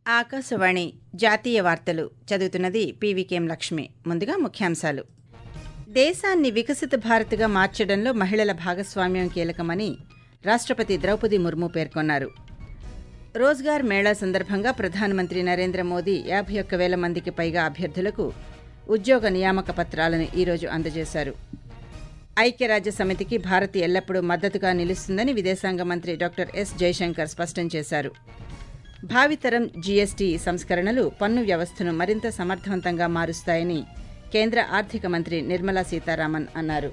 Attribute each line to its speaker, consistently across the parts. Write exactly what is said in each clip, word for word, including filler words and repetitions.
Speaker 1: ఆకాశవాణి జాతీయ వార్తలు చదువుతున్నది పీవీకేఎం లక్ష్మి. ముందుగా ముఖ్యాంశాలు. దేశాన్ని వికసిత భారత్గా మార్చడంలో మహిళల భాగస్వామ్యం కీలకమని రాష్ట్రపతి ద్రౌపది ముర్ము పేర్కొన్నారు. రోజ్గార్ మేళా సందర్భంగా ప్రధానమంత్రి నరేంద్ర మోదీ యాభై ఒక్క వేల మందికి పైగా అభ్యర్థులకు ఉద్యోగ నియామక పత్రాలను ఈరోజు అందజేశారు. ఐక్యరాజ్య సమితికి భారత్ ఎల్లప్పుడూ మద్దతుగా నిలుస్తుందని విదేశాంగ మంత్రి డాక్టర్ ఎస్ జయశంకర్ స్పష్టం చేశారు. భావితరం జీఎస్టీ సంస్కరణలు పన్ను వ్యవస్థను మరింత సమర్థవంతంగా మారుస్తాయని కేంద్ర ఆర్థిక మంత్రి నిర్మలా సీతారామన్ అన్నారు.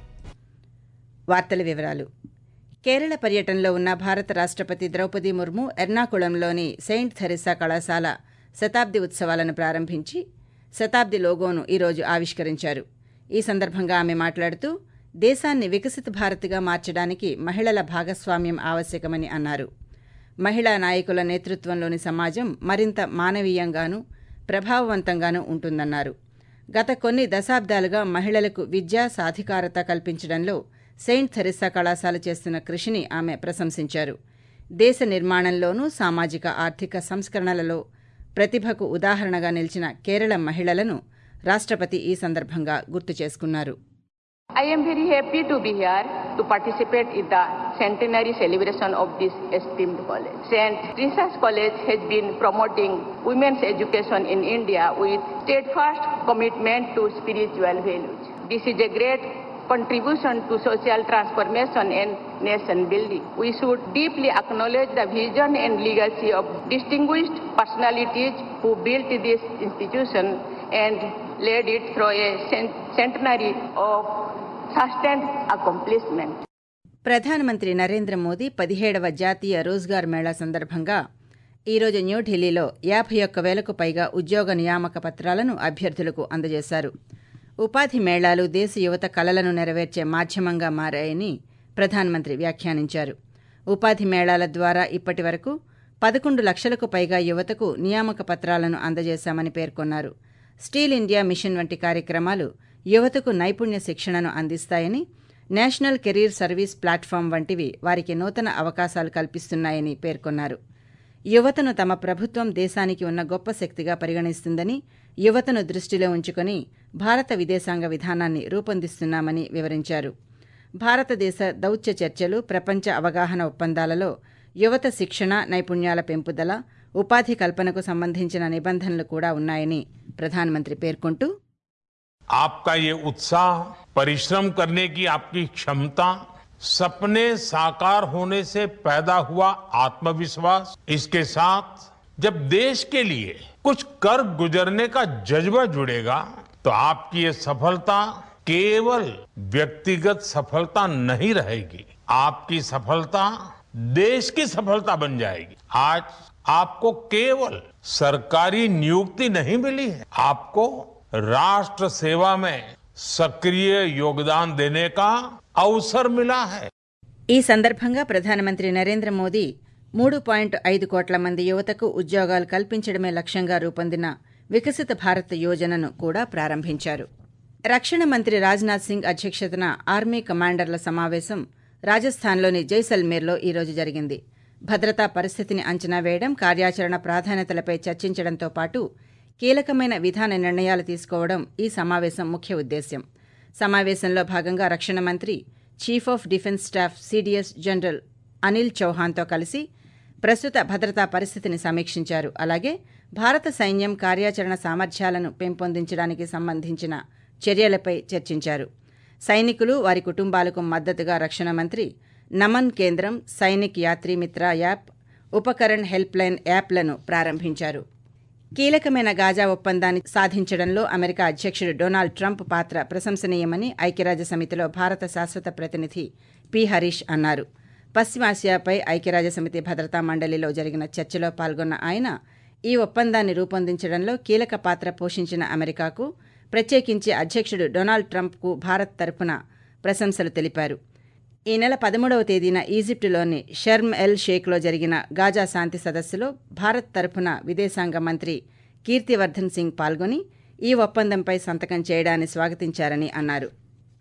Speaker 1: వార్తల వివరాలు. కేరళ పర్యటనలో ఉన్న భారత రాష్ట్రపతి ద్రౌపది ముర్ము ఎర్నాకుళంలోని సెయింట్ థెరెసా కళాశాల శతాబ్ది ఉత్సవాలను ప్రారంభించి శతాబ్ది లోగోను ఈరోజు ఆవిష్కరించారు. ఈ సందర్భంగా ఆమె మాట్లాడుతూ దేశాన్ని వికసిత భారత్గా మార్చడానికి మహిళల భాగస్వామ్యం ఆవశ్యకమని అన్నారు. మహిళా నాయకుల నేతృత్వంలోని సమాజం మరింత మానవీయంగానూ ప్రభావవంతంగానూ ఉంటుందన్నారు. గత కొన్ని దశాబ్దాలుగా మహిళలకు విద్యా సాధికారత కల్పించడంలో సెయింట్ థెరెసా కళాశాల చేస్తున్న కృషిని ఆమె ప్రశంసించారు. దేశ నిర్మాణంలోనూ సామాజిక ఆర్థిక సంస్కరణలలో ప్రతిభకు ఉదాహరణగా నిలిచిన కేరళ మహిళలను రాష్ట్రపతి ఈ సందర్భంగా గుర్తు చేసుకున్నారు.
Speaker 2: I am very happy to be here to participate in the centenary celebration of this esteemed college. Saint Teresa's College has been promoting women's education in India with steadfast commitment to spiritual values. This is a great contribution to social transformation and nation building. We should deeply acknowledge the vision and legacy of distinguished personalities who built this institution and led it through a centenary of sustained accomplishment.
Speaker 1: ప్రధానమంత్రి నరేంద్ర మోదీ పదిహేడవ జాతీయ రోజ్గార్ మేళా సందర్భంగా ఈరోజు న్యూఢిల్లీలో యాభై ఒక్క వేలకు పైగా ఉద్యోగ నియామక పత్రాలను అభ్యర్థులకు అందజేశారు. ఉపాధి మేళాలు దేశ యువత కలలను నెరవేర్చే మాధ్యమంగా మారాయని ప్రధానమంత్రి వ్యాఖ్యానించారు. ఉపాధి మేళాల ద్వారా ఇప్పటి వరకు పదకొండు లక్షలకు పైగా యువతకు నియామక పత్రాలను అందజేశామని పేర్కొన్నారు. స్టీల్ ఇండియా మిషన్ వంటి కార్యక్రమాలు యువతకు నైపుణ్య శిక్షణను అందిస్తాయని, నేషనల్ కెరీర్ సర్వీస్ ప్లాట్ఫామ్ వంటివి వారికి నూతన అవకాశాలు కల్పిస్తున్నాయని పేర్కొన్నారు. యువతను తమ ప్రభుత్వం దేశానికి ఉన్న గొప్ప శక్తిగా పరిగణిస్తుందని, యువతను దృష్టిలో ఉంచుకుని భారత విదేశాంగ విధానాన్ని రూపొందిస్తున్నామని వివరించారు. భారతదేశ దౌత్య చర్చలు, ప్రపంచ అవగాహన ఒప్పందాలలో యువత శిక్షణ, నైపుణ్యాల పెంపుదల, ఉపాధి కల్పనకు సంబంధించిన నిబంధనలు కూడా ఉన్నాయని ప్రధానమంత్రి పేర్కొంటూ,
Speaker 3: आपका ये उत्साह, परिश्रम करने की आपकी क्षमता, सपने साकार होने से पैदा हुआ आत्मविश्वास, इसके साथ जब देश के लिए कुछ कर गुजरने का जज्बा जुड़ेगा तो आपकी ये सफलता केवल व्यक्तिगत सफलता नहीं रहेगी, आपकी सफलता देश की सफलता बन जाएगी. आज आपको केवल सरकारी नियुक्ति नहीं मिली है, आपको राष्ट्र सेवा में सक्रिय योगदान देने का अवसर मिला है.
Speaker 1: ఈ సందర్భంగా ప్రధానమంత్రి నరేంద్ర మోదీ మూడు పాయింట్ ఐదు కోట్ల మంది యువతకు ఉద్యోగాలు కల్పించడమే లక్ష్యంగా రూపొందిన వికసిత భారత్ యోజనను కూడా ప్రారంభించారు. రక్షణ మంత్రి రాజ్నాథ్ సింగ్ అధ్యక్షతన ఆర్మీ కమాండర్ల సమావేశం రాజస్థాన్లోని జైసల్మేర్లో ఈరోజు జరిగింది. భద్రతా పరిస్థితిని అంచనా వేయడం, కార్యాచరణ ప్రాధాన్యతలపై చర్చించడంతో పాటు కీలకమైన విధాన నిర్ణయాలు తీసుకోవడం ఈ సమావేశం ముఖ్య ఉద్దేశ్యం. సమావేశంలో భాగంగా రక్షణ మంత్రి chief of defence staff CDS general Anil చౌహాన్తో కలిసి ప్రస్తుత భద్రతా పరిస్థితిని సమీక్షించారు. అలాగే భారత సైన్యం కార్యాచరణ సామర్థ్యాలను పెంపొందించడానికి సంబంధించిన చర్యలపై చర్చించారు. సైనికులు, వారి కుటుంబాలకు మద్దతుగా రక్షణ మంత్రి నమన్ కేంద్రం, సైనిక్ యాత్రీ మిత్ర యాప్, ఉపకరణ్ హెల్ప్ లైన్ యాప్లను ప్రారంభించారు. కీలకమైన గాజా ఒప్పందాన్ని సాధించడంలో అమెరికా అధ్యక్షుడు డొనాల్డ్ ట్రంప్ పాత్ర ప్రశంసనీయమని ఐక్యరాజ్య సమితిలో భారత శాశ్వత ప్రతినిధి పి హరీష్ అన్నారు. పశ్చిమాసియాపై ఐక్యరాజ్య సమితి భద్రతా మండలిలో జరిగిన చర్చలో పాల్గొన్న ఆయన ఈ ఒప్పందాన్ని రూపొందించడంలో కీలక పాత్ర పోషించిన అమెరికాకు, ప్రత్యేకించి అధ్యక్షుడు డొనాల్డ్ ట్రంప్కు భారత్ తరపున ప్రశంసలు తెలిపారు. ఈ నెల పదమూడవ తేదీన ఈజిప్టులోని షర్మ్ ఎల్ షేక్లో జరిగిన గాజా శాంతి సదస్సులో భారత్ తరపున విదేశాంగ మంత్రి కీర్తివర్ధన్ సింగ్ పాల్గొని ఈ ఒప్పందంపై సంతకం చేయడాన్ని స్వాగతించారని అన్నారు.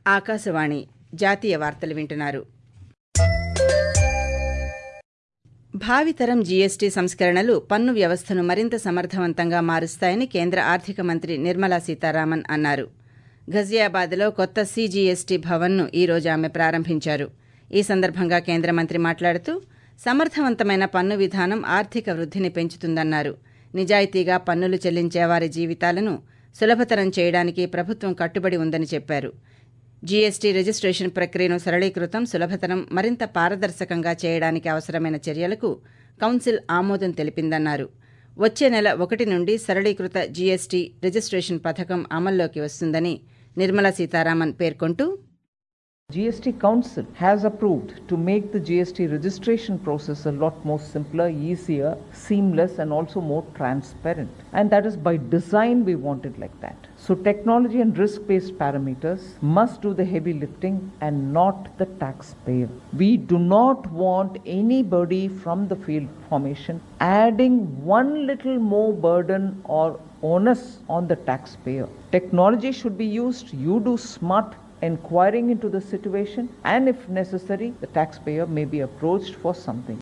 Speaker 1: ఆకాశవాణి జాతీయ వార్తలు వింటున్నారు. భావితరం జీఎస్టీ సంస్కరణలు పన్ను వ్యవస్థను మరింత సమర్థవంతంగా మారుస్తాయని కేంద్ర ఆర్థిక మంత్రి నిర్మలా సీతారామన్ అన్నారు. ఘజియాబాద్లో కొత్త సీజీఎస్టీ భవన్ను ఈ రోజు ఆమె ప్రారంభించారు. ఈ సందర్భంగా కేంద్ర మంత్రి మాట్లాడుతూ సమర్థవంతమైన పన్ను విధానం ఆర్థిక వృద్ధిని పెంచుతుందన్నారు. నిజాయితీగా పన్నులు చెల్లించే వారి జీవితాలను సులభతరం చేయడానికి ప్రభుత్వం కట్టుబడి ఉందని చెప్పారు. జీఎస్టీ రిజిస్ట్రేషన్ ప్రక్రియను సరళీకృతం, సులభతరం, మరింత పారదర్శకంగా చేయడానికి అవసరమైన చర్యలకు కౌన్సిల్ ఆమోదం తెలిపిందన్నారు. వచ్చే నెల ఒకటి నుండి సరళీకృత జీఎస్టీ రిజిస్ట్రేషన్ పథకం అమల్లోకి వస్తుందని నిర్మలా సీతారామన్ పేర్కొంటూ,
Speaker 4: G S T Council has approved to make the G S T registration process a lot more simpler, easier, seamless and also more transparent. And that is by design we want it like that. So technology and risk-based parameters must do the heavy lifting and not the taxpayer. We do not want anybody from the field formation adding one little more burden or onus on the taxpayer. Technology should be used, you do smart inquiring into the situation, and if necessary, the taxpayer may be approached for something.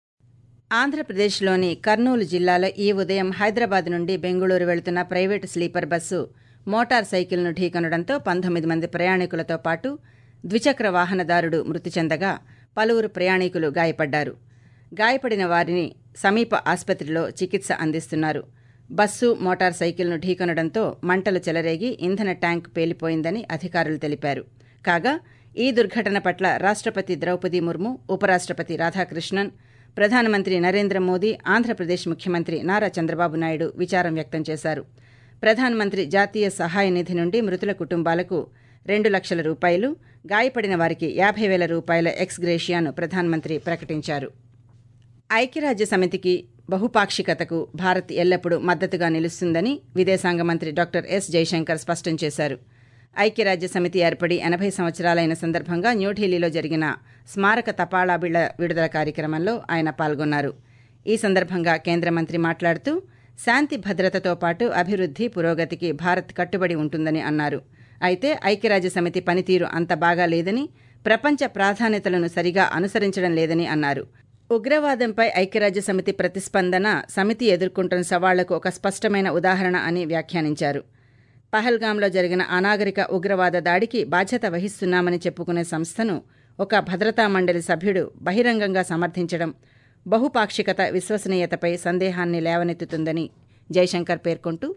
Speaker 1: ఆంధ్రప్రదేశ్లోని కర్నూలు జిల్లాలో ఈ ఉదయం హైదరాబాద్ నుండి బెంగళూరు వెళుతున్న private sleeper bus motor సైకిల్ను ఢీకొనడంతో పంతొమ్మిది మంది ప్రయాణికులతో పాటు ద్విచక్ర వాహనదారుడు మృతి చెందగా పలువురు ప్రయాణికులు గాయపడ్డారు. గాయపడిన వారిని సమీప ఆసుపత్రిలో చికిత్స అందిస్తున్నారు. బస్సు మోటార్ సైకిల్ను ఢీకొనడంతో మంటలు చెలరేగి ఇంధన ట్యాంక్ పేలిపోయిందని అధికారులు తెలిపారు. కాగా ఈ దుర్ఘటన పట్ల రాష్ట్రపతి ద్రౌపది ముర్ము, ఉపరాష్ట్రపతి రాధాకృష్ణన్, ప్రధానమంత్రి నరేంద్ర మోదీ, ఆంధ్రప్రదేశ్ ముఖ్యమంత్రి నారా చంద్రబాబు నాయుడు విచారం వ్యక్తం చేశారు. ప్రధానమంత్రి జాతీయ సహాయ నిధి నుండి మృతుల కుటుంబాలకు రెండు లక్షల రూపాయలు, గాయపడిన వారికి యాభై వేల రూపాయల ఎక్స్ గ్రేషియాను ప్రధానమంత్రి ప్రకటించారు. ఐక్యరాజ్య సమితికి బహుపాక్షికతకు భారత్ ఎల్లప్పుడూ మద్దతుగా నిలుస్తుందని విదేశాంగ మంత్రి డాక్టర్ ఎస్ జైశంకర్ స్పష్టం చేశారు. ఐక్యరాజ్య సమితి ఏర్పడి ఎనభై సంవత్సరాలైన సందర్భంగా న్యూఢిల్లీలో జరిగిన స్మారక తపాళా బిళ్ల విడుదల కార్యక్రమంలో ఆయన పాల్గొన్నారు. ఈ సందర్భంగా కేంద్ర మంత్రి మాట్లాడుతూ శాంతి భద్రతతో పాటు అభివృద్ధి, పురోగతికి భారత్ కట్టుబడి ఉంటుందని అన్నారు. అయితే ఐక్యరాజ్య సమితి పనితీరు అంత బాగా లేదని, ప్రపంచ ప్రాధాన్యతలను సరిగా అనుసరించడం లేదని అన్నారు. ఉగ్రవాదంపై ఐక్యరాజ్య సమితి ప్రతిస్పందన సమితి ఎదుర్కొంటున్న సవాళ్లకు ఒక స్పష్టమైన ఉదాహరణ అని వ్యాఖ్యానించారు. పహల్గాంలో జరిగిన అనాగరిక ఉగ్రవాద దాడికి బాధ్యత వహిస్తున్నామని చెప్పుకునే సంస్థను ఒక భద్రతా మండలి సభ్యుడు బహిరంగంగా సమర్థించడం బహుపాక్షికత, విశ్వసనీయతపై సందేహాన్ని లేవనెత్తుతుందని జైశంకర్ పేర్కొంటూ,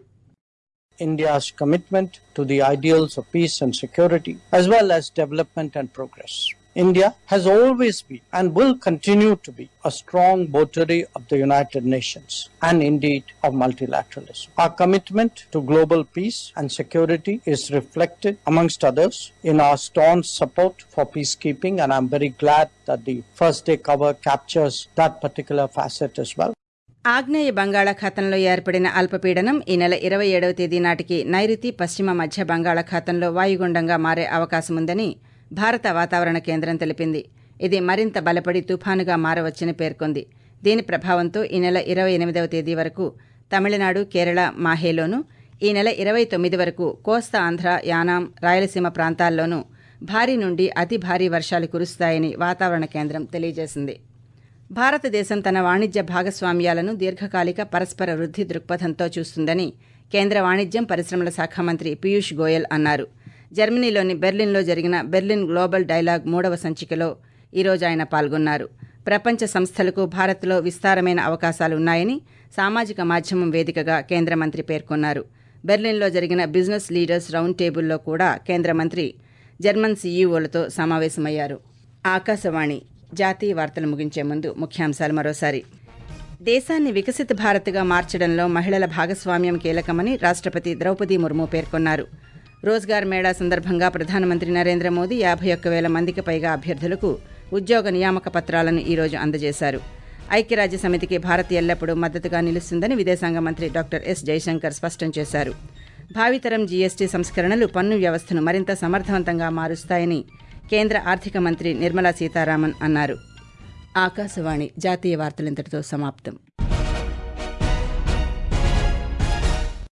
Speaker 5: India's commitment to the ideals of peace and security, as well as development and progress. India has always been and will continue to be a strong votary of the United Nations and indeed of multilateralism. Our commitment to global peace and security is reflected, amongst others, in our staunch support for peacekeeping, and I'm very glad that the first day cover captures that particular facet as well.
Speaker 1: ఆగ్నేయ బంగాళాఖాతంలో ఏర్పడిన అల్పపీడనం ఈ నెల ఇరవై ఏడవ తేదీ నాటికి నైరుతి, పశ్చిమ మధ్య బంగాళాఖాతంలో వాయుగుండంగా మారే అవకాశముందని భారత వాతావరణ కేంద్రం తెలిపింది. ఇది మరింత బలపడి తుఫానుగా మారవచ్చని పేర్కొంది. దీని ప్రభావంతో ఈ నెల ఇరవై ఎనిమిదవ తేదీ వరకు తమిళనాడు, కేరళ, మాహేలోనూ, ఈ నెల ఇరవై తొమ్మిది వరకు కోస్తా ఆంధ్ర, యానాం, రాయలసీమ ప్రాంతాల్లోనూ భారీ నుండి అతి భారీ వర్షాలు కురుస్తాయని వాతావరణ కేంద్రం తెలియజేసింది. భారతదేశం తన వాణిజ్య భాగస్వామ్యాలను దీర్ఘకాలిక పరస్పర వృద్ధి దృక్పథంతో చూస్తుందని కేంద్ర వాణిజ్యం, పరిశ్రమల శాఖ మంత్రి పీయూష్ గోయల్ అన్నారు. జర్మనీలోని బెర్లిన్లో జరిగిన బెర్లిన్ గ్లోబల్ డైలాగ్ మూడవ సంచికలో ఈరోజు ఆయన పాల్గొన్నారు. ప్రపంచ సంస్థలకు భారత్లో విస్తారమైన అవకాశాలున్నాయని సామాజిక మాధ్యమం వేదికగా కేంద్ర మంత్రి పేర్కొన్నారు. బెర్లిన్లో జరిగిన బిజినెస్ లీడర్స్ రౌండ్ టేబుల్లో కూడా కేంద్ర మంత్రి జర్మన్ సీఈఓలతో సమావేశమయ్యారు. ఆకాశవాణి జాతీయ వార్తలు ముగించే ముందు ముఖ్యాంశాలు మరోసారి. దేశాన్ని వికసిత భారత్గా మార్చడంలో మహిళల భాగస్వామ్యం కీలకమని రాష్ట్రపతి ద్రౌపది ముర్ము పేర్కొన్నారు. రోజ్గార్ మేళా సందర్భంగా ప్రధానమంత్రి నరేంద్ర మోదీ యాభై ఒక్క వేల మందికి పైగా అభ్యర్థులకు ఉద్యోగ నియామక పత్రాలను ఈరోజు అందజేశారు. ఐక్యరాజ్య సమితికి భారత్ ఎల్లప్పుడూ మద్దతుగా నిలుస్తుందని విదేశాంగ మంత్రి డాక్టర్ ఎస్ జైశంకర్ స్పష్టం చేశారు. భావితరం జీఎస్టీ సంస్కరణలు పన్ను వ్యవస్థను మరింత సమర్థవంతంగా మారుస్తాయని కేంద్ర ఆర్థిక మంత్రి నిర్మలా సీతారామన్ అన్నారు. ఆకాశవాణి జాతీయ వార్తలింతటితో సమాప్తం.